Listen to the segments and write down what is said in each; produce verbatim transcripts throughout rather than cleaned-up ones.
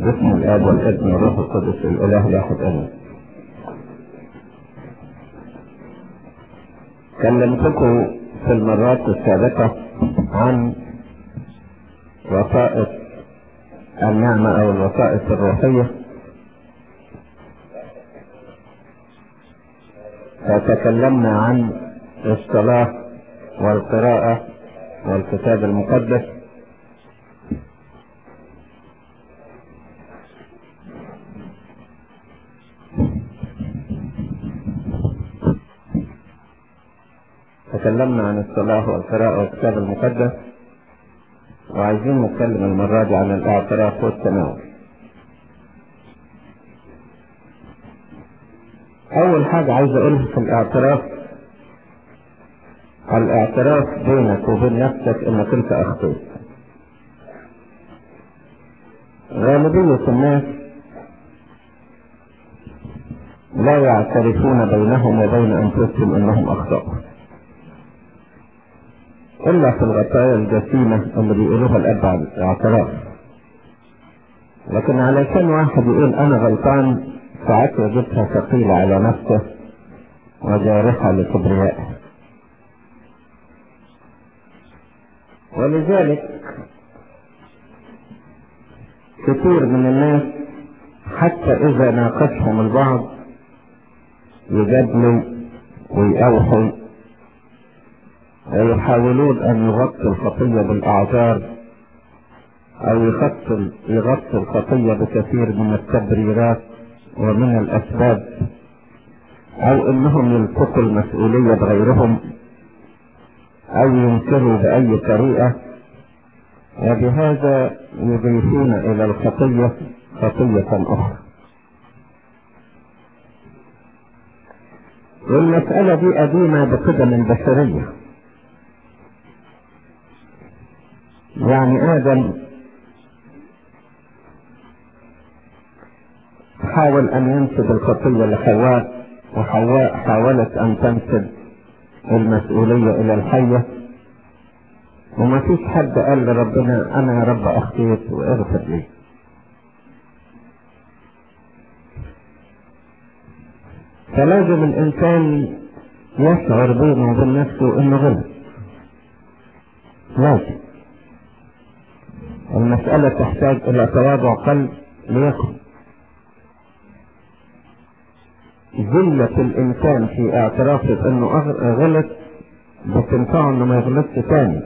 باسم الآب والابن والروح القدس الإله الواحد آمين. كلمتكم في المرات السابقة عن وسائط النعمة أو الوسائط الروحية، فتكلمنا عن الصلاة والقراءة والكتاب المقدس، تكلمنا عن الصلاة والقراءة والكتاب المقدس، وعايزين نتكلم المرة دي عن الاعتراف والتناول. أول حاجة عايز أقولها في الاعتراف، الاعتراف بينك وبين نفسك إنك أنت أخطيت. غالبية الناس لا يعترفون بينهم وبين أنفسهم أنهم أخطأوا، إلا في الغطايا الجسيمة اللي بيقولوها الأب على الاعتراف. لكن علشان واحد يقول أنا غلطان ساعات يجدها ثقيلة على نفسه وجارحة لكبريائه. ولذلك كثير من الناس حتى إذا ناقشهم البعض يجادلوا ويأوحوا ويحاولون أن يغطوا الخطية بالأعذار أو يغطوا يغطوا الخطية بكثير من التبريرات ومن الأسباب، أو إنهم يلتقوا المسؤولية بغيرهم أو ينكروا بأي طريقة، وبهذا يضيفون إلى الخطية خطية أخرى. والمسألة دي قديمة بقدم البشرية. يعني آدم حاول أن ينسب الخطية لحواء، وحواء حاولت أن تنسب المسؤولية إلى الحية، وما فيش حد قال لربنا أنا يا رب أخطيت واغفر لي. فلازم الإنسان يشعر بينه وبين نفسه إنه غلط. لازم المسألة تحتاج إلى تواضع قلب ليكن. ذلة الإنسان في اعترافه إنه غلط بتنفعه إنه ما يغلطش تاني.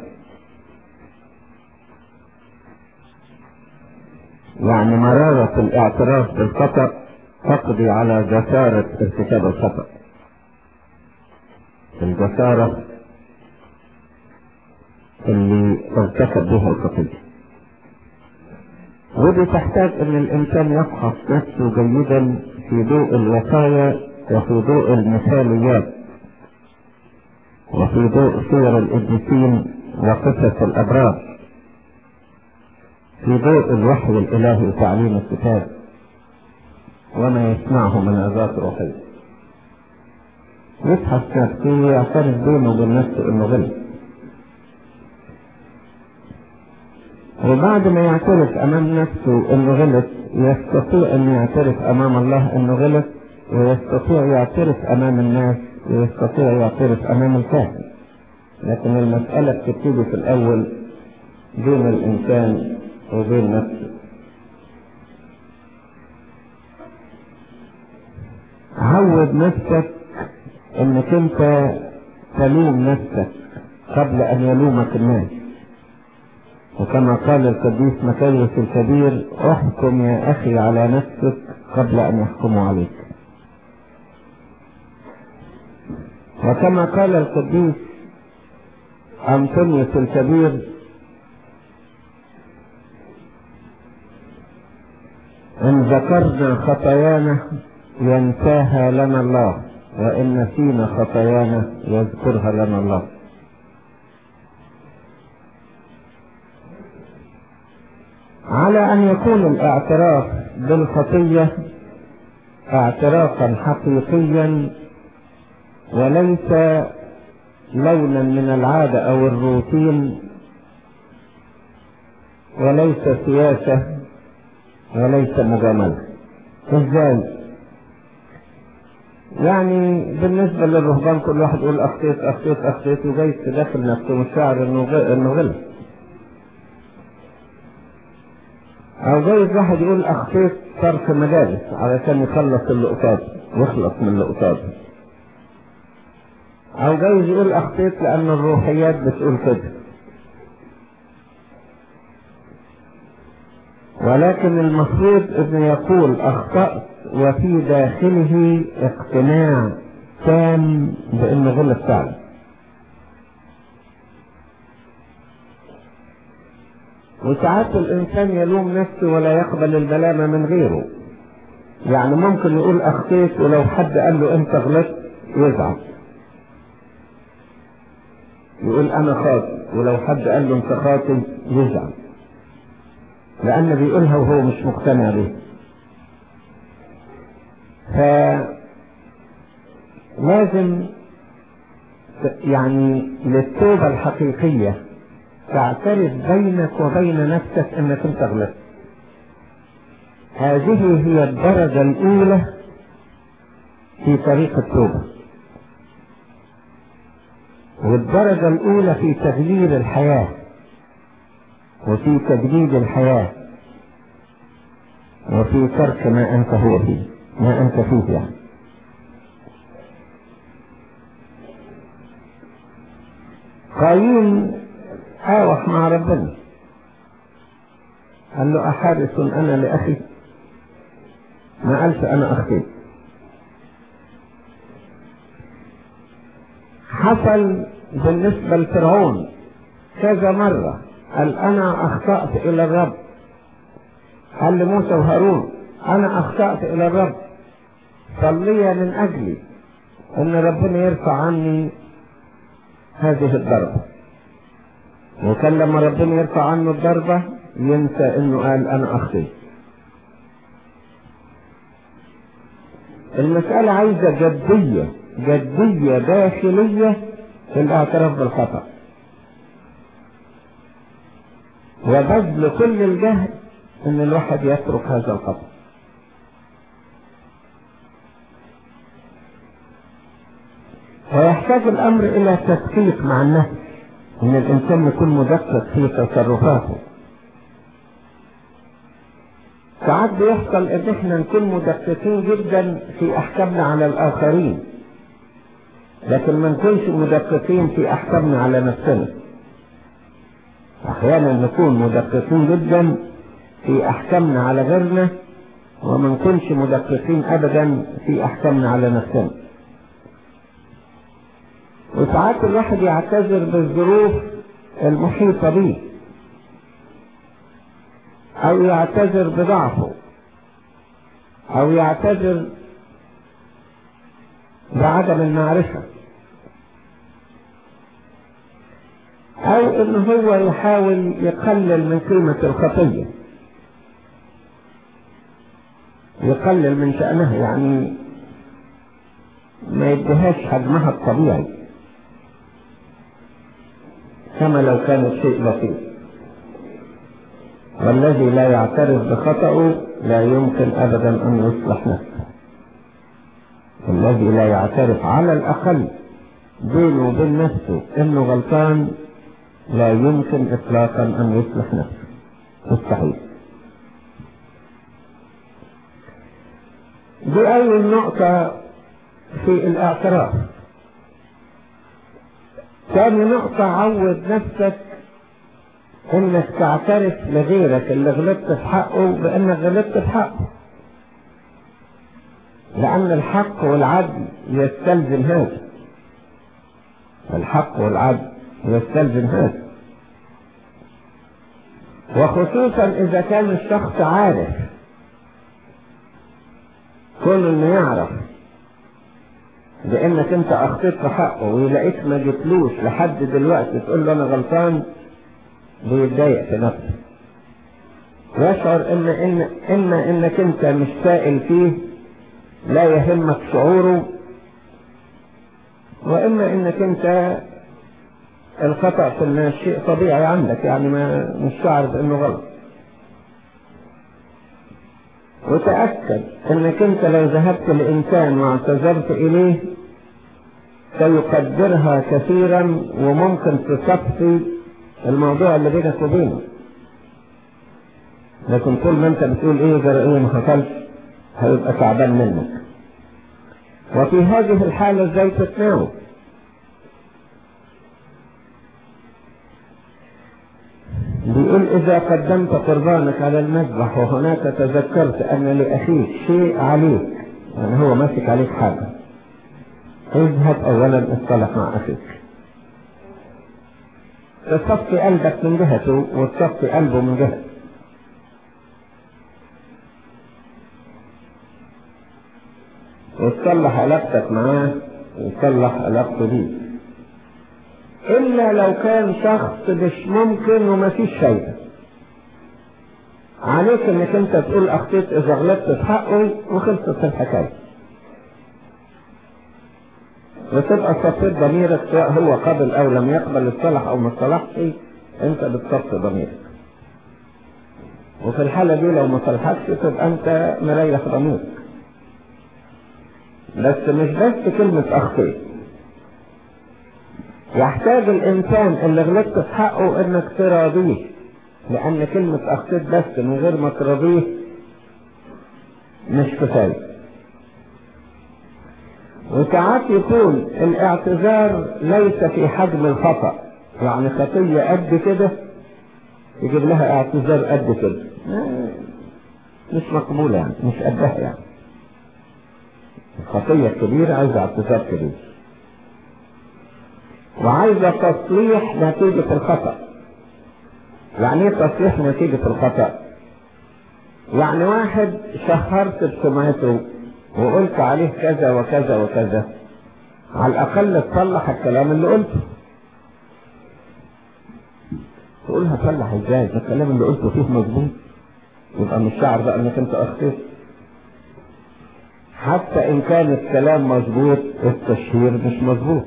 يعني مرارة الاعتراف بالخطأ تقضي على جسارة ارتكاب الخطأ. الجسارة اللي ارتكب بها الخطيئة، ودي تحتاج ان الانسان يفحص نفسه جيدا في ضوء الوصايا وفي ضوء المثاليات وفي ضوء صور القديسين وقصص الابرار، في ضوء الوحي الالهي وتعليم الكتاب وما يسمعه من عظات روحيه. يفحص نفسه ويعترف بينه وبين نفسه انه غلط، وبعد ما يعترف امام نفسه انه غلط يستطيع ان يعترف امام الله انه غلط، ويستطيع يعترف امام الناس، ويستطيع يعترف امام الكاهن. لكن المسألة بتبتدي في الاول بين الانسان وبين نفسه. عود نفسك انك انت تلوم نفسك قبل ان يلومك الناس، وكما قال القديس مكاريوس الكبير احكم يا اخي على نفسك قبل ان يحكموا عليك. وكما قال القديس أنطونيوس الكبير ان ذكرنا خطايانا ينساها لنا الله، وان نسينا خطايانا يذكرها لنا الله. على ان يكون الاعتراف بالخطية اعترافا حقيقيا وليس لونا من العادة او الروتين، وليس سياسة وليس مجاملة. ازاي؟ يعني بالنسبة للرهبان كل واحد يقول اخطيت اخطيت اخطيت وجاي في داخل نفسه مش شاعر انه انه غلط، او جايز واحد يقول اخطيت صرف مجالس علشان يخلص اللي قصاده ويخلص من اللي قصاده، او جايز يقول اخطيت لان الروحيات بتقول كده. ولكن المفروض انه يقول اخطأت وفي داخله اقتناع تام بانه غلط فعلا. وساعات الانسان يلوم نفسه ولا يقبل الملامة من غيره، يعني ممكن يقول اخطيت ولو حد قال له انت غلطت يزعل، يقول انا خاطئ ولو حد قال له انت خاطئ يزعل، لأن بيقولها وهو مش مقتنع به. فلازم يعني للتوبة الحقيقية تعترف بينك وبين نفسك انك انت غلطت. هذه هي الدرجة الأولى في طريق التوبة، والدرجة الأولى في تغيير الحياة وفي تجديد الحياة وفي ترك ما أنت هو فيه ما أنت فيه يعني. قايين آوح مع ربنا، قال له أحارس أنا لأخي؟ ما قالش أنا أخطيت. حصل بالنسبة لفرعون كذا مرة قال أنا أخطأت إلى الرب، قال لموسى وهارون أنا أخطأت إلى الرب، صلي من أجلي أن ربنا يرفع عني هذه الضربة. وكان لما ربنا يرفع عنه الضربة ينسى أنه قال أنا أخطأت. المسألة عايزة جدية جدية داخلية في الاعتراف بالخطأ، وبذل كل الجهد ان الواحد يترك هذا الخطأ. ويحتاج الامر الى تدقيق مع النفس، ان الانسان يكون مدقق في تصرفاته. ساعات بيحصل ان احنا نكون مدققين جدا في احكامنا على الاخرين، لكن ما نكونش مدققين في احكامنا على نفسنا. احيانا نكون مدققين جدا في احكامنا على غيرنا وما نكونش مدققين ابدا في احكامنا على نفسنا. وساعات الواحد يعتذر بالظروف المحيطة به او يعتذر بضعفه او يعتذر بعدم المعرفة، او ان هو يحاول يقلل من قيمة الخطية، يقلل من شأنها، يعني ما يديهاش حجمها الطبيعي كما لو كانت شيء بسيط. والذي لا يعترف بخطأه لا يمكن ابدا ان يصلح نفسه. الذي لا يعترف على الاقل بينه وبين نفسه انه غلطان لا يمكن اطلاقا ان يصلح نفسه، مستحيل. دي اول نقطة في الاعتراف. ثاني نقطة، عود نفسك انك تعترف لغيرك اللي غلطت في حقه بانك غلطت في حقه، لان الحق والعدل يستلزم هذا. الحق والعدل يستلزم هذا، وخصوصا اذا كان الشخص عارف. كون انه يعرف بانك انت اخطيت في حقه ويلاقيك ما جبتلوش لحد دلوقتي تقول له انا غلطان، بيتضايق في نفسه، ويشعر ان ان اما انك انت مش سائل فيه لا يهمك شعوره، واما انك انت الخطأ في الناس شيء طبيعي عندك، يعني ما مش شعر بانه غلط. وتأكد انك انت لو ذهبت لإنسان واعتذرت اليه سيقدرها كثيرا وممكن تصفي الموضوع اللي بينك وبينه. لكن طول ما انت بتقول ايه جرى ايه ما حصلش هيبقى تعبان منك. وفي هذه الحالة ازاي تتناول؟ بيقول اذا قدمت قربانك على المذبح وهناك تذكرت ان لاخيك شيء عليك، يعني هو ماسك عليك حاجة، اذهب اولا اصطلح مع اخيك، تصفي قلبك من جهته وتصفي قلبه من جهته. وتصلح علاقتك معاه وتصلح علاقته بيك. إلا لو كان شخص مش ممكن ومفيش شيء عليك انك انت تقول اخطيت اذا غلطت في حقه وخلصت الحكاية، وتبقى صفيت ضميرك سواء هو قبل او لم يقبل الصلح او ما صلحش، انت بتصفي ضميرك. وفي الحالة دي لو ما صلحتش تبقى انت مريح ضميرك. بس مش بس كلمة اخطيت، يحتاج الانسان اللي غلطت في حقه انك تراضيه، لان كلمة اخطيت بس من غير ما تراضيه مش كفاية. وساعات يكون الاعتذار ليس في حجم الخطأ، يعني خطية قد كده يجيب لها اعتذار قد كده مش مقبولة، يعني مش قدها. يعني الخطية الكبيرة عايزة اعتذار كبير وعايزة تصليح نتيجة الخطأ. يعني ايه تصليح نتيجة الخطأ؟ يعني واحد شهرت بسمعته وقلت عليه كذا وكذا وكذا، على الاقل تصلح الكلام اللي قلته. تقولها تصلح ازاي؟ ده الكلام اللي قلته فيه مظبوط، يبقى مش شعر بقى انك انت اخطيت. حتى ان كان الكلام مظبوط التشهير مش مظبوط.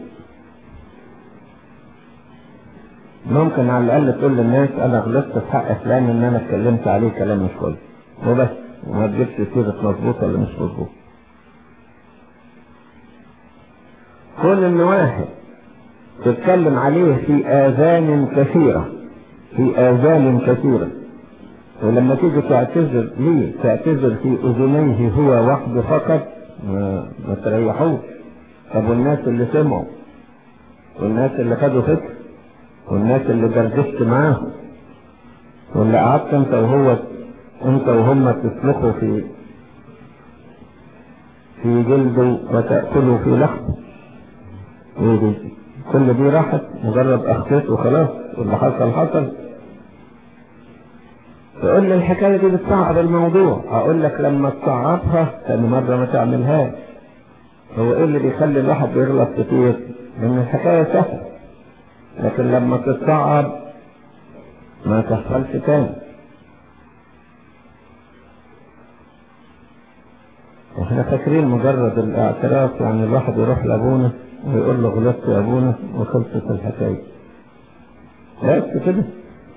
ممكن على الاقل تقول للناس انا غلطت في حق فلان ان انا اتكلمت عليه كلام مش كويس وبس، وما تجيبش سيرة مظبوط ولا مش مظبوط. كون ان واحد تتكلم عليه في اذان كثيرة في اذان كثيرة ولما تيجي تعتذر ليه تعتذر في اذنيه هو وحده فقط، ما, ما تريحوش. طب والناس اللي سمعوا والناس اللي خدوا فكر والناس اللي دردشت معاهم واللي قعدت انت وهو انت وهم تسلخوا في في جلده وتأكلوا في لحمه، ودي كل دي راحت مجرد اخطيت وخلاص واللي حصل حصل. تقول لي الحكاية دي بتصعب الموضوع، اقول لك لما تصعبها ثاني مرة ما تعملهاش. هو ايه اللي بيخلي الواحد يغلط كتير؟ لان الحكاية سهلة، لكن لما تتصعب ما تحصلش تاني. احنا فاكرين مجرد الاعتراف يعني الواحد يروح لابونا ويقول له غلطت يا ابونا وخلصت الحكاية، بس كده.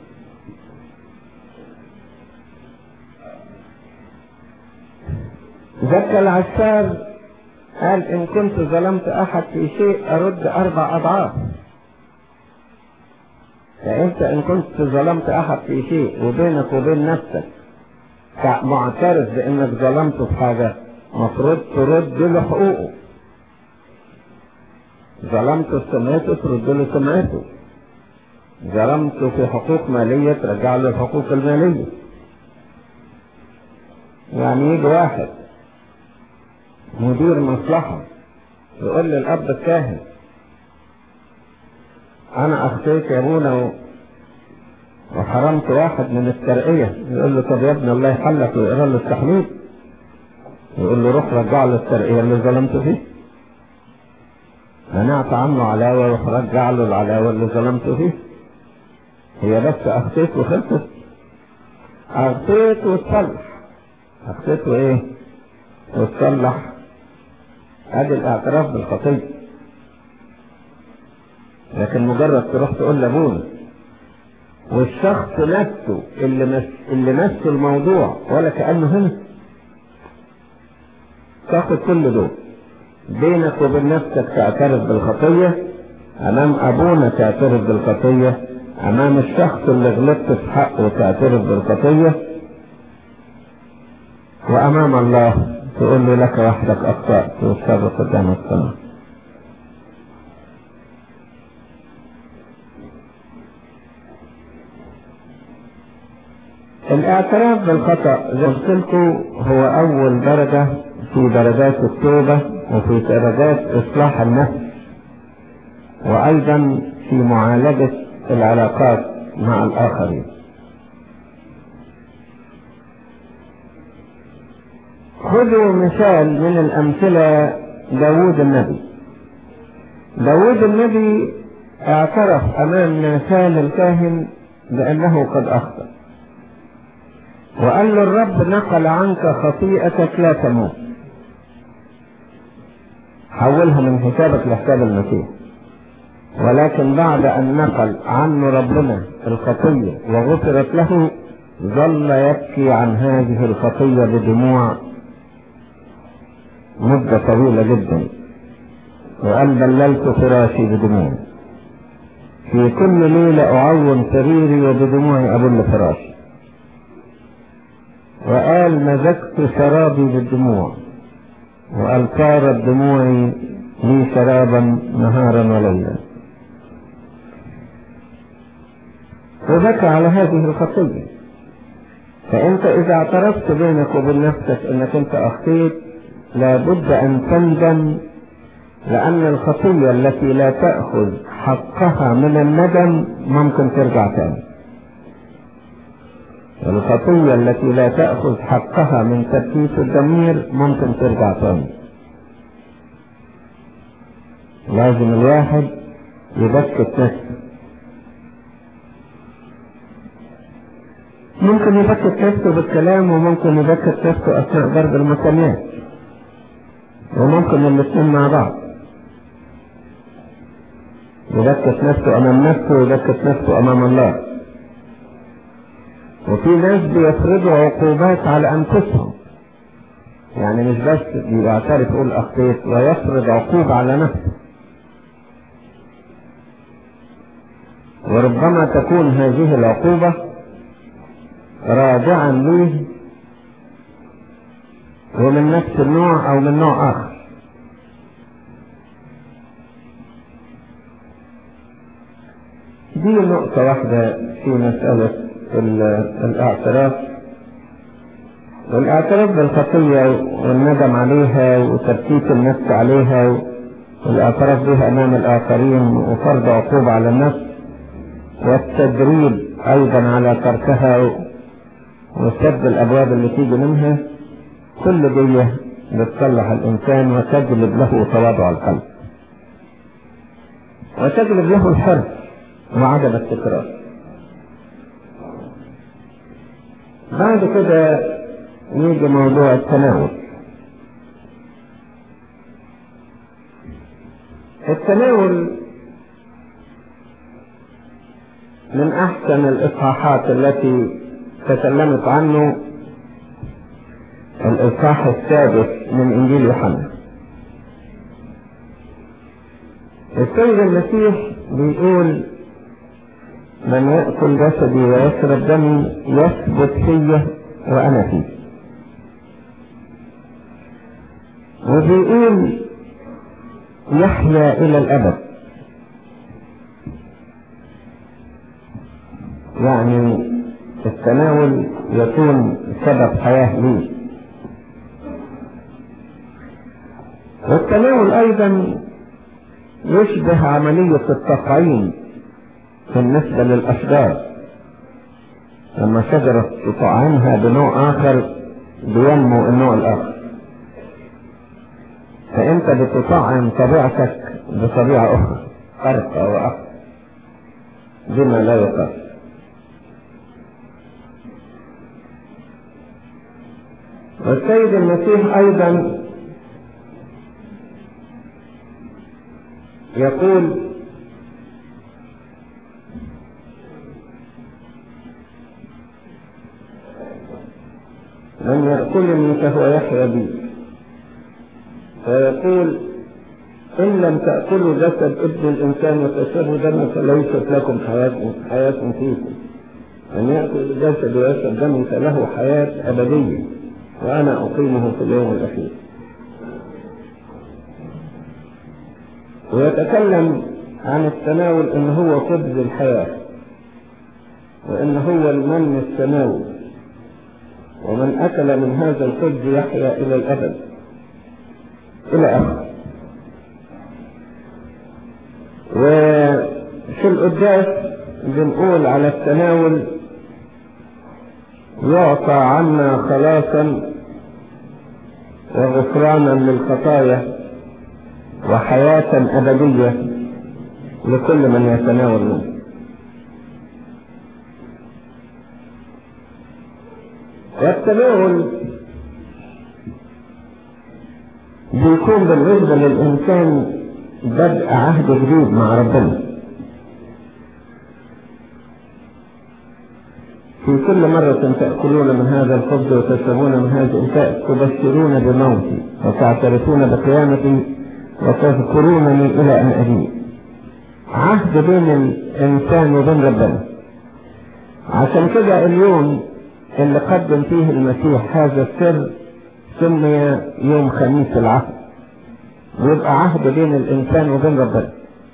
زكى العشار قال ان كنت ظلمت احد في شيء ارد اربع اضعاف. فانت ان كنت ظلمت احد في شيء وبينك وبين نفسك معترف بانك ظلمته في حاجة، مفروض ترد له حقوقه. ظلمته في سمعته ترد له سمعته، ظلمته في حقوق مالية ترجع له الحقوق المالية. يعني يجي واحد مدير مصلحة يقول للأب الكاهن أنا أخطيت يا أبونا وحرمت واحد من الترقية، يقول له طب يا ابن الله يحلك ويقرأ له التحليل، يقول له روح رجع له الترقية اللي ظلمت فيه، منعت عنه علاوة وروح رجع له العلاوة اللي ظلمت فيه. هي بس أخطيت وخلصت؟ أخطيت وتصلح، أخطيت وإيه وتصلح، ادي الاعتراف بالخطية. لكن مجرد تروح تقول لابونا والشخص نفسه اللي مس اللي مس الموضوع ولا كأنه هنا تاخد كل دول. بينك وبين نفسك تعترف بالخطية، امام ابونا تعترف بالخطية، امام الشخص اللي غلطت في حقه تعترف بالخطية، وامام الله تقول له لك وحدك اخطأت والشر قدام السماء. الاعتراف بالخطأ زي ما قلت لكم هو اول درجة في درجات التوبة وفي درجات اصلاح النفس، وايضا في معالجة العلاقات مع الاخرين. خذوا مثال من الامثلة داود النبي. داود النبي اعترف امام ناسان الكاهن بانه قد اخطأ، وقال له الرب نقل عنك خطيئتك لا تموت، حولها من حسابك لحساب المسيح. ولكن بعد ان نقل عنه ربنا الخطية وغفرت له ظل يبكي عن هذه الخطية بدموع مدة طويلة جدا، وقال بللت فراشي بدموع، في كل ليلة اعون سريري وبدموعي ابل فراشي. وقال مزجت شرابي بالدموع، وقال صارت دموعي لي شرابا نهارا وليلا. وبكى على هذه الخطية. فانت اذا اعترفت بينك وبين نفسك انك انت اخطيت لابد ان تندم، لان الخطية التي لا تأخذ حقها من الندم ممكن ترجع تاني، والخطية التي لا تأخذ حقها من تبكيت الضمير ممكن ترجع تاني. لازم الواحد يبكت نفسه. ممكن يبكت نفسه بالكلام، وممكن يبكت نفسه اثناء ضرب المسامير، وممكن الاثنين مع بعض. يبكت نفسه امام نفسه ويبكت نفسه امام الله. وفي ناس بيفرضوا عقوبات على انفسهم، يعني مش بس بيعترف يقول اخطيت ويفرض عقوبة على نفسه، وربما تكون هذه العقوبة راجعا ليه ومن نفس النوع او من نوع اخر. دي نقطة واحدة في مسألة الاعتراف. والاعتراف بالخطية والندم عليها وتبكيت النفس عليها والاعتراف بها امام الاخرين وفرض عقوبة على النفس والتدريب ايضا على تركها وسد الابواب اللي تيجي منها، كل دي بتصلح الانسان وتجلب له تواضع القلب وتجلب له الحرص وعدم التكرار. بعد كده يجي موضوع التناول. التناول من احسن الاصحاحات التي تكلمت عنه الاصحاح السادس من انجيل يوحنا. السيد المسيح بيقول من يأكل جسدي ويشرب دمي يثبت فيه وانا فيه، وبيقول يحيا الى الابد، يعني التناول يكون سبب حياة لي. والتناول ايضا يشبه عملية التطعيم بالنسبة للاشجار، لما شجرة تطعمها بنوع اخر بينمو النوع الاخر، فانت بتطعم طبيعتك بطبيعة اخرى ارقى واقوى بما لا يقاس. والسيد المسيح ايضا يقول من يأكلني فهو يحيا بي فيقول إن لم تأكلوا جسد ابن الإنسان وتشربوا دمه فليست لكم حياة حياة فيكم. من يأكل جسد ويشرب دمه فله حياة أبدية وأنا أقيمه في اليوم الأخير. ويتكلم عن التناول إن هو خبز الحياة، وإن هو المن السماوي، ومن أكل من هذا الخبز يحيا إلى الأبد إلى آخره. وفي القداس بنقول على التناول يعطى عنا خلاصا وغفرانا للخطايا وحياة أبدية لكل من يتناول منه. والتناول بيكون بالنسبة للإنسان بدء عهد جديد مع ربنا. في كل مرة تأكلون من هذا الخبز وتشربون من هذا الكأس تبشرون بموتي وتعترفون بقيامتي وتذكرونني إلى أن أجيء. عهد بين الإنسان وبين ربنا. عشان كده اليوم اللي قدم فيه المسيح هذا السر سمي يوم خميس العهد، ويبقى عهد بين الإنسان وبين ربنا،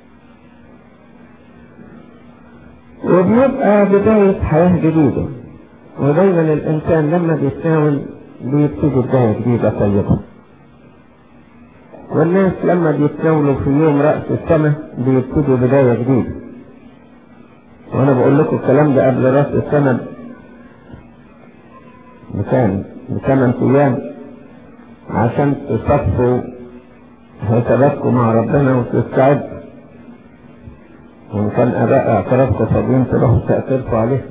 وبنبقى بداية حياة جديدة. ودايما الإنسان لما بيتناول بيبتدي بداية جديدة طيبة. والناس لما بيتناولوا في يوم رأس السنة بيبتدوا بداية جديدة. وأنا بقول لكم الكلام ده قبل رأس السنة بكام بثمان أيام عشان تصفوا حساباتكم مع ربنا وتستعدوا. وإن كان أداء اعترافكم فاضيين تروحوا تعترفوا عليه.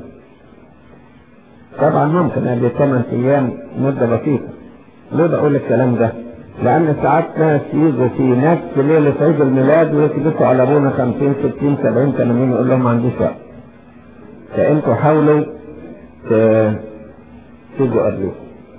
طبعا ممكن قبل ثمان أيام مدة بسيطة. ليه بقول الكلام ده؟ لأن ساعات ناس يجوا في نفس ليلة عيد الميلاد ويكبسوا على أبونا خمسين ستين سبعين ثمانين يقول لهم ما عنديش وقت. فأنتوا حاولوا تيجوا قبله.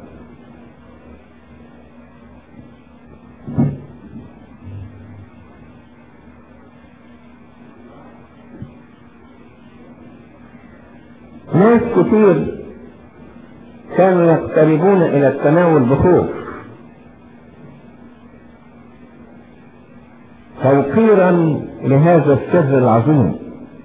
ناس كتير كانوا يقتربون إلى التناول بخوف توقيرا لهذا السر العظيم.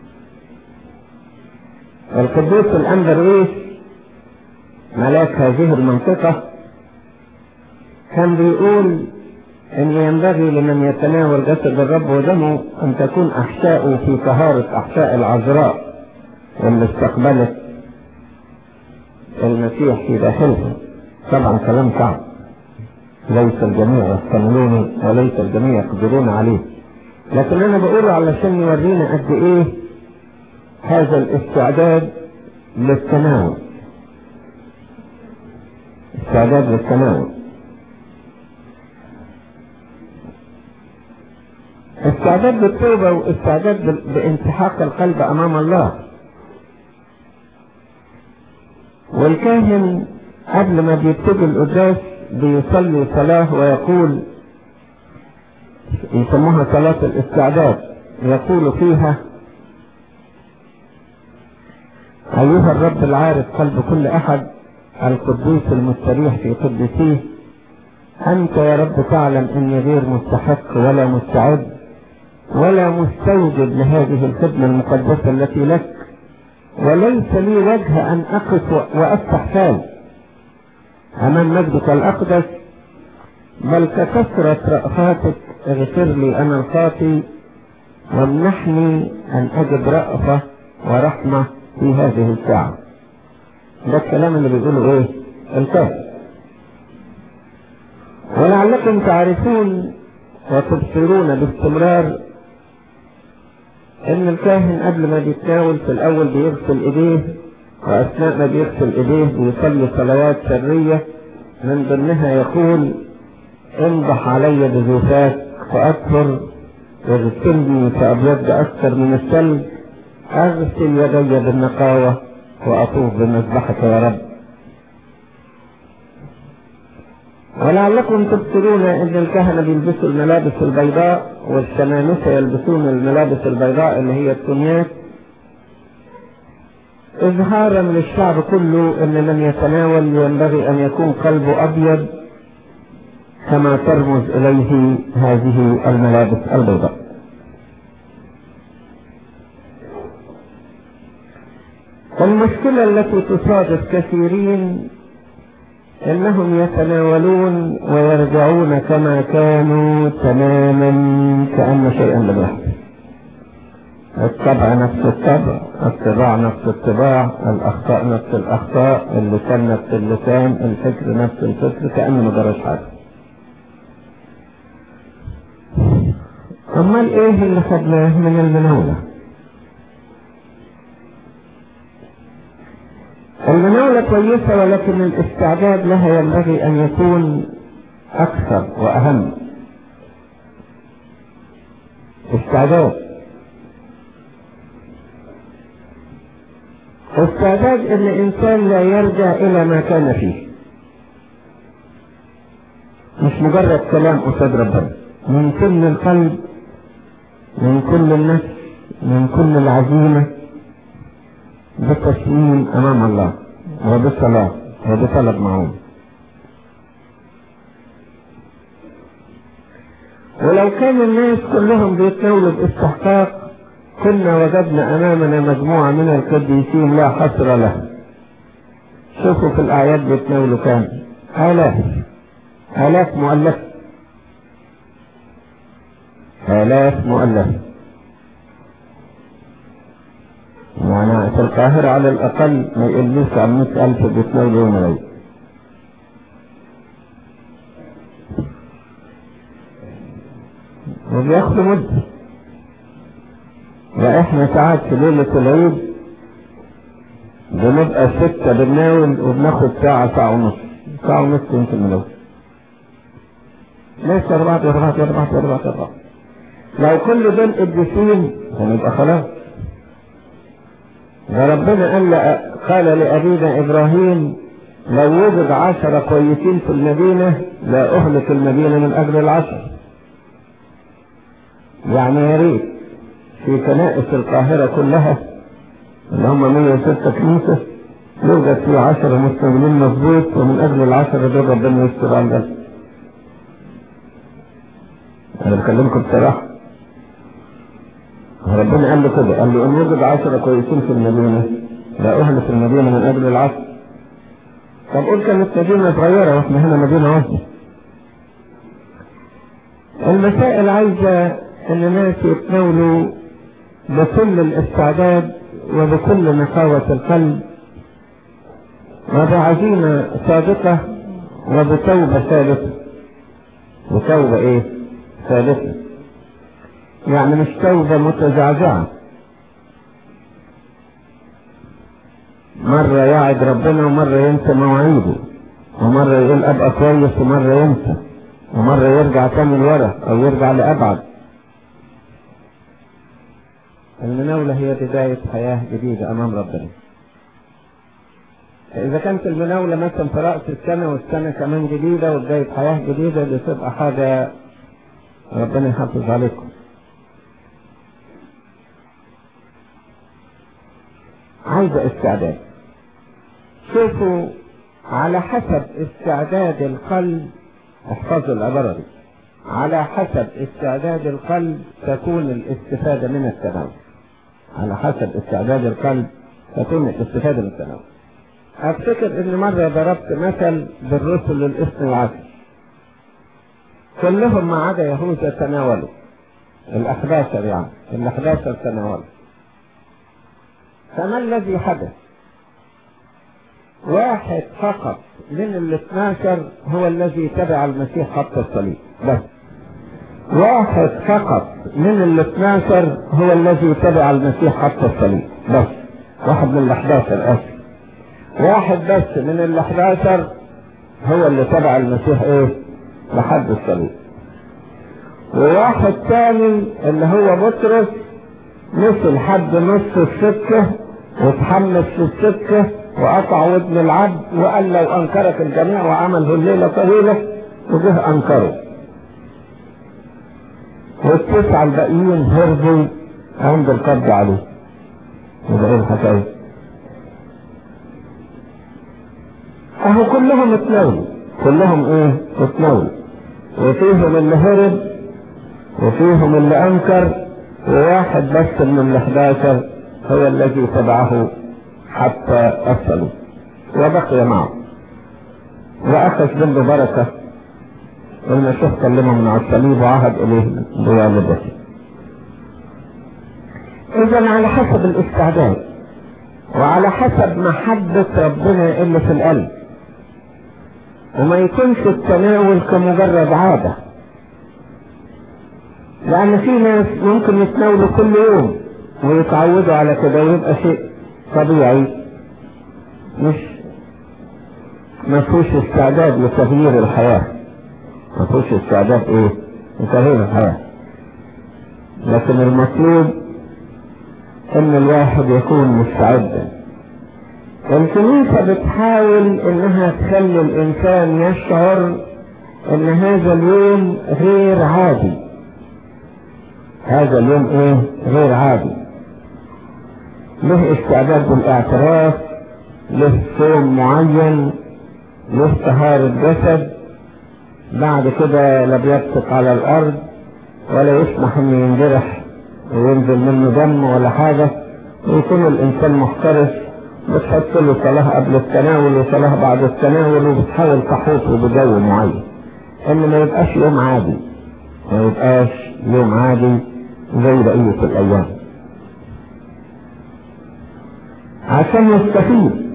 القديس الأنبرويس ملاك هذه المنطقة كان بيقول أن ينبغي لمن يتناول جسد الرب ودمه أن تكون أحشاؤه في طهارة أحشاء العذراء واللي استقبلت المسيح في داخلها. طبعا كلام صعب، ليس الجميع يحتملونه وليس الجميع يقدرون عليه، لكن أنا بقوله علشان يورينا قد إيه هذا الاستعداد للتناول. استعداد للتناول، استعداد بالتوبة واستعداد بانسحاق القلب أمام الله. والكاهن قبل ما بيبتدي القداس بيصلي صلاة ويقول، يسموها صلاة الاستعداد، يقول فيها: أيها الرب العارف قلب كل أحد، القدوس المستريح في قدسيه، أنت يا رب تعلم أني غير مستحق ولا مستعد ولا مستوجب لهذه الخدمة المقدسة التي لك، وليس لي وجه أن أقف وأفتح فاي أمام مجدك الأقدس، بل ككثرة رأفاتك اغفر لي أنا الخاطي، وامنحني أن أجد رأفة ورحمة في هذه الساعة. ده الكلام اللي بيقوله ايه الكاهن. ولعلكم تعرفون وتبصرون باستمرار ان الكاهن قبل ما بيتناول في الاول بيغسل ايديه، واثناء ما بيغسل ايديه بيصلي صلوات سرية من ضمنها يقول: انضح علي بزوفات فاطهر، واغسلني فابيض اكثر من الثلج، اغسل يدي بالنقاوة واطوف بمذبحك يا رب. ولعلكم تبصرون ان الكهنة بيلبسوا الملابس البيضاء والشمامسة يلبسون الملابس البيضاء اللي هي التونيات، اظهارا للشعب كله ان من يتناول ينبغي ان يكون قلبه ابيض كما ترمز اليه هذه الملابس البيضاء. المشكلة التي تصادف كثيرين انهم يتناولون ويرجعون كما كانوا تماما كأن شيئا لم يحدث. الطبع نفس الطبع، الطباع نفس الطباع، الاخطاء نفس الاخطاء، اللسان نفس اللسان، الفكر نفس الفكر، كأنه ما جراش حاجة. امال ايه اللي خدناه من المناولة؟ المناولة كويسة، ولكن الاستعداد لها ينبغي ان يكون اكثر واهم. استعداد استعداد ان الانسان لا يرجع الى ما كان فيه، مش مجرد كلام قصاد ربنا، من كل القلب، من كل النفس، من كل العزيمة، بالتسليم امام الله وبالصلاة وبطلب معون. ولو كان الناس كلهم بيتناولوا باستحقاق كنا وجدنا امامنا مجموعة من القديسين لا حصر له. شوفوا في الاعياد بيتناولوا كام؟ الاف الاف مؤلفة، الاف مؤلفة. يعني في القاهرة على الاقل ما يقلوش عن مئة الف بيتناولوا يوم العيد. وبياخدوا مدة. واحنا ساعات في ليلة العيد بنبقى ستة بنناول وبناخد ساعة ساعة ونص ساعة ونص يمكن مناول. ليش اربعة اربعة اربعة اربعة اربعة؟ لو كل دول قديسين هنبقى خلاص. ده ربنا قال قال لأبينا إبراهيم لو وجد عشرة كويسين في المدينة لا أهلك المدينة من أجل العشر. يعني يا ريت في كنائس القاهرة كلها اللي هم مية وستة كنيسة يوجد في عشرة مستقبلين مظبوط، ومن أجل العشرة دول ربنا يستر على الجنة. أنا بكلمكم بصراحة، ربنا قال له كده، قال له ان وجد عشرة كويسين في المدينة لا اهلك المدينة من اجل العشر. طب قول كانت مدينة صغيرة واحنا هنا مدينة واحدة. المسائل عايزة ان الناس يتناولوا بكل الاستعداد وبكل نقاوة القلب وبعزيمة صادقة وبتوبة ثالثة. وتوبة ايه؟ ثالثة، يعني مش توبة متزعزعة، مرة يعد ربنا ومرة ينسى مواعيده، ومرة يقول ابقى كويس ومرة ينسى، ومرة يرجع تاني لورا او يرجع لابعد. المناولة هي بداية حياة جديدة امام ربنا. اذا كانت المناولة مثلا في رأس السنة والسنة كمان جديدة وبداية حياة جديدة، دي تبقى حاجة ربنا يحافظ عليكم. عايزة استعداد. شوفوا على حسب استعداد القلب، احفظوا العبارة دي، على حسب استعداد القلب تكون الاستفادة من التناول. على حسب استعداد القلب تكون الاستفادة من التناول. افتكر ان مرة ضربت مثل بالرسل الاثني عشر كلهم ما عدا يهوذا تناولوا، الاحداثر يعني الاحداثر تناولوا. فما الذي حدث؟ واحد فقط من الاثنى عشر هو الذي تبع المسيح حتى الصليب، بس واحد فقط من الاثنى عشر هو الذي تبع المسيح حتى الصليب، بس واحد من الاحد عشر اسف واحد بس من الاحد عشر هو اللي تبع المسيح ايه لحد الصليب. وواحد ثاني اللي هو بطرس مشي لحد نص السكة وتحمس في السكة وقطع ودن العبد وقال لو انكرك الجميع وعمله الليلة طويلة وجه أنكروا، والتسعة الباقيين هربوا عند القبض عليه. يبقى ايه الحكاية؟ اهو كلهم اتناولوا، كلهم ايه اتناولوا، وفيهم اللي هرب وفيهم اللي انكر، وواحد بس من الاحداشر هو الذي تبعه حتى أصلوا وبقي معه، وأخذ منه بركة. المسيح كلمه من على الصليب وعهد إليه بوالدته. إذا على حسب الاستعداد وعلى حسب محبة ربنا اللي في القلب، وما يكونش التناول كمجرد عادة، لأن في ناس ممكن يتناولوا كل يوم ويتعودوا على كده ويبقى شيء طبيعي، مش مفهوش استعداد لتغيير الحياة، مفهوش استعداد ايه لتغيير الحياة. لكن المطلوب ان الواحد يكون مستعدا. الكنيسة بتحاول انها تخلي الانسان يشعر ان هذا اليوم غير عادي، هذا اليوم ايه غير عادي، له استعداد بالاعتراف، له صوم معين، له طهارة جسد، بعد كده لا بيبصق على الارض ولا يسمح انه ينجرح وينزل منه دم ولا حاجة، ويكون الانسان محترس. بتحط له صلاة قبل التناول وصلاة بعد التناول، وبتحاول تحوطه بجو معين، ان ما يبقاش يوم عادي، ما يبقاش يوم عادي زي بقية الايام، عشان يستفيد.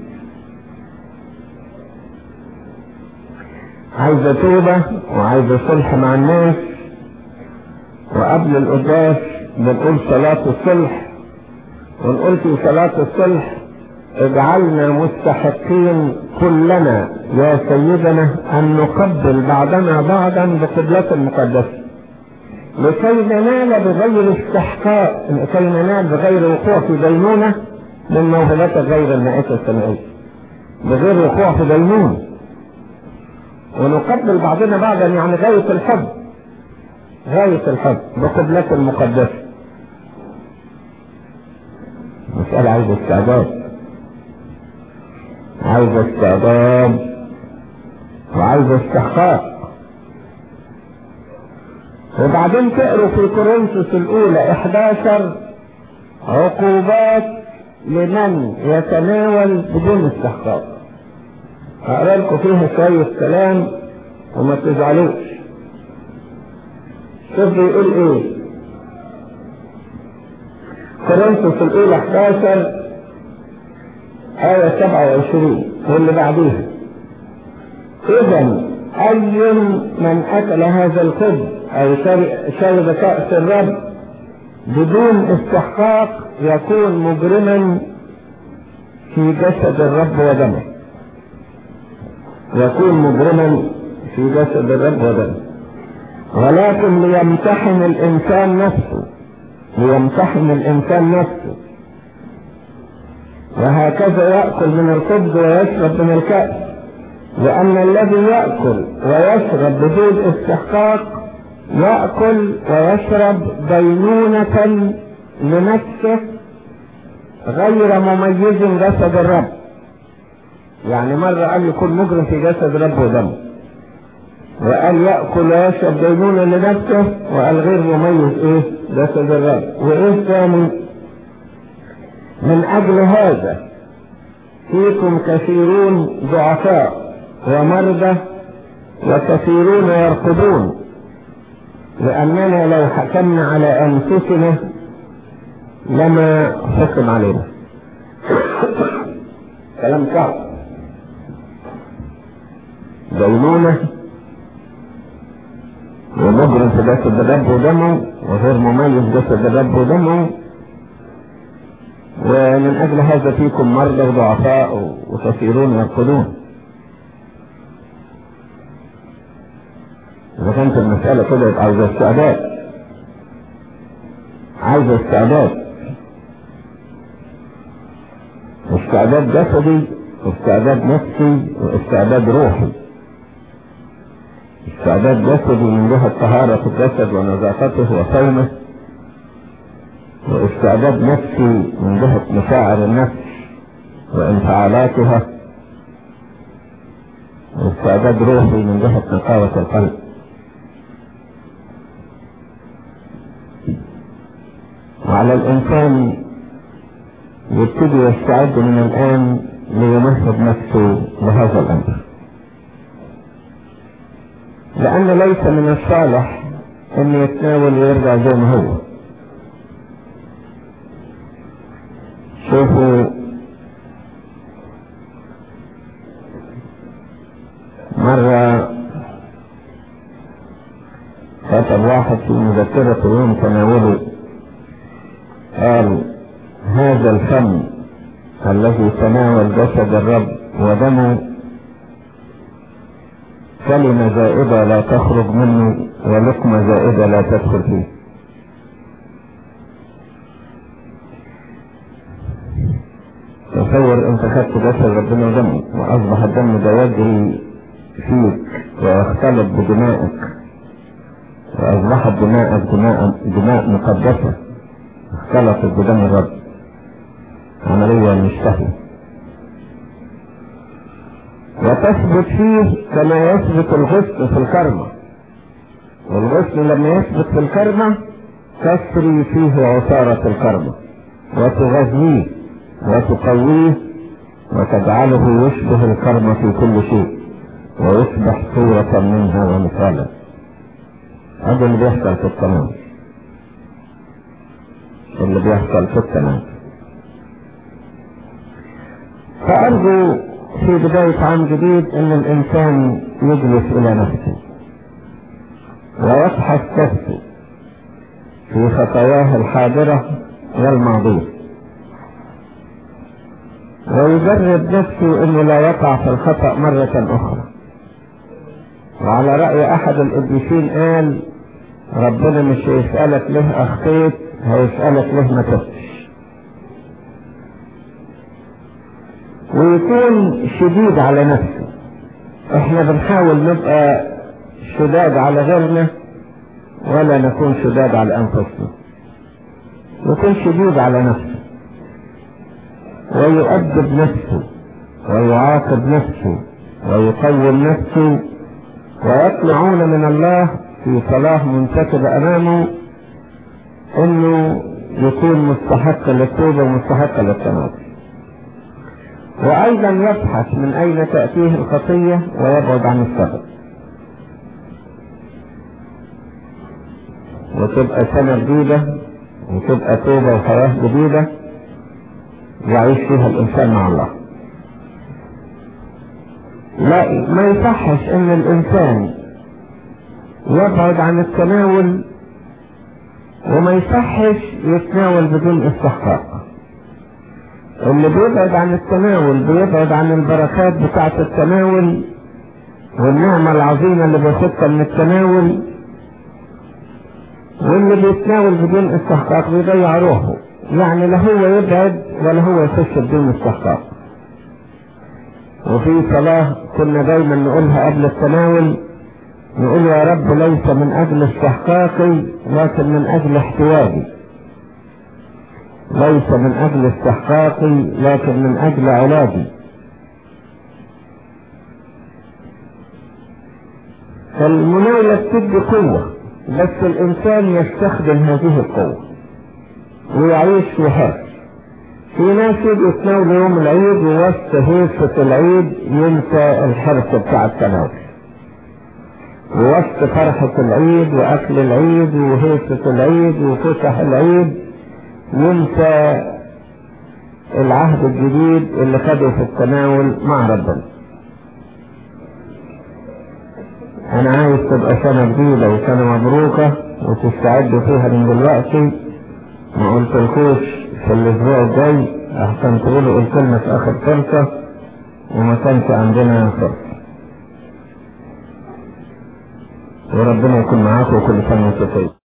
عايزة توبة وعايزة صلح مع الناس، وقبل القداس بنقول صلاة الصلح، ونقول في صلاة الصلح اجعلنا مستحقين كلنا يا سيدنا ان نقبل بعضنا بعضا بقبلة المقدسة، لكي ننال بغير استحقاق، لكي ننال بغير وقوع في دينونة من موهبتك غير النائسة السمائية، بغير وقوع في دينونة. ونقبل بعضنا بعضا يعني غاية الحب، غاية الحب بقبلة المقدسة. مسألة عايزة استعداد، عايزة استعداد وعايزة استحقاق. وبعدين تقروا في كورنثوس الأولى احداشر عقوبات لمن يتناول بدون استحقاق. هقرا لكم فيها شوية كلام وما تزعلوش. شوف بيقول ايه كورنثوس الأولى احداشر آية سبعة وعشرين واللي بعديها: إذن أي من أكل هذا الخبز أو شرب كأس الرب بدون استحقاق يكون مجرما في جسد الرب ودمه، يكون مجرما في جسد الرب ودمه. ولكن ليمتحن الإنسان نفسه، ليمتحن الإنسان نفسه، وهكذا يأكل من الخبز ويشرب من الكأس، لأن الذي يأكل ويشرب بدون استحقاق يأكل ويشرب دينونة لنفسه غير مميز جسد الرب. يعني مرة قال يكون مجرم في جسد الرب ودمه، وقال يأكل ويشرب دينونة لنفسه، وقال غير مميز ايه جسد الرب. وايه ثاني؟ من اجل هذا فيكم كثيرون ضعفاء ومرضى وكثيرون يرقدون، لأننا لو حكمنا على أنفسنا لما حكم علينا. كلام صعب. دينونة ومجرم في جسد الرب ودمه وغير مميز جسد الرب ودمه، ومن أجل هذا فيكم مرضى وضعفاء وكثيرون يرقدون. إذا كانت المسألة كده يبقى عايزة استعداد، عايزة استعداد، استعداد جسدي واستعداد نفسي واستعداد روحي. استعداد جسدي من جهة طهارة الجسد ونظافته وصومه، واستعداد نفسي من جهة مشاعر النفس وانفعالاتها، واستعداد روحي من جهة نقاوة القلب. وعلى الإنسان يبتدي يستعد من الآن ليمهد نفسه لهذا الأمر، لأن ليس من الصالح أن يتناول ويرجع زي ما هو. شوفوا مرة كتب واحد في مذكرة يوم تناوله، قال: هذا الفم الذي تناول جسد الرب ودمه كلمة زائدة لا تخرج منه ولقمة زائدة لا تدخل فيه. تصور انت خدت جسد ربنا ودمه واصبح الدم ده يجري فيك ويختلط بدمائك، واصبحت دماءك دماء دماء مقدسة اختلطت بدم الرب. عملية مش سهلة، وتثبت فيه كما يثبت الغصن في الكرمة. والغصن لما يثبت في الكرمة تسري فيه عصارة الكرمة وتغذيه وتقويه وتجعله يشبه الكرمة في كل شيء ويصبح صورة منها ومثالا. هذا اللي بيحصل في التناول، اللي بيحصل في التناول. فأرجو في بداية عام جديد ان الانسان يجلس الى نفسه ويبحث نفسه في خطاياه الحاضرة والماضية، ويجرب نفسه انه لا يقع في الخطأ مرة اخرى. وعلى رأي احد القديسين قال: ربنا مش هيسألك ليه اخطيت، هيسألك ليه ما تبتش. ويكون شديد على نفسه. احنا بنحاول نبقى شداد على غيرنا ولا نكون شداد على انفسنا. يكون شديد على نفسه ويؤدب نفسه ويعاقب نفسه ويقوم نفسه، ويطلعون من الله في صلاة منتكبة امامه انه يكون مستحق للتوبة ومستحق للتناول. وايضا يبحث من اين تأتيه الخطية ويبعد عن السبب، وتبقى سنة جديدة وتبقى توبة وحياة جديدة يعيش فيها الانسان مع الله. لا، ما يصحش ان الانسان يبعد عن التناول، وما يصحش يتناول بدون استحقاق. اللي بيبعد عن التناول بيبعد عن البركات بتاعة التناول والنعمة العظيمة اللي بياخدها من التناول، واللي بيتناول بدون استحقاق بيضيع روحه. يعني لا هو يبعد ولا هو يخش بدون استحقاق. وفي صلاة كنا دايما نقولها قبل التناول، نقول: يا رب ليس من اجل استحقاقي لكن من اجل احتياجي، ليس من اجل استحقاقي لكن من اجل علاجي. فالمناولة بتدي قوة، بس الانسان يستخدم هذه القوة ويعيش في هذا. في ناس يجوا يتناولوا يوم العيد ووسط هيصة العيد ينسى الحرص بتاع التناول، ووسط فرحة العيد واكل العيد وهيصة العيد وفتح العيد ينسى العهد الجديد اللي خده في التناول مع ربنا. انا عايز تبقى سنة جديدة وسنة مبروكة وتستعدوا فيها من دلوقتي. ما قلتلكوش في الاسبوع الجاي، احسن تقولوا الكلمة في اخر فرصة وما كانش عندنا فرصة. وربنا يكون معاكم وكل سنة وانتم طيبين.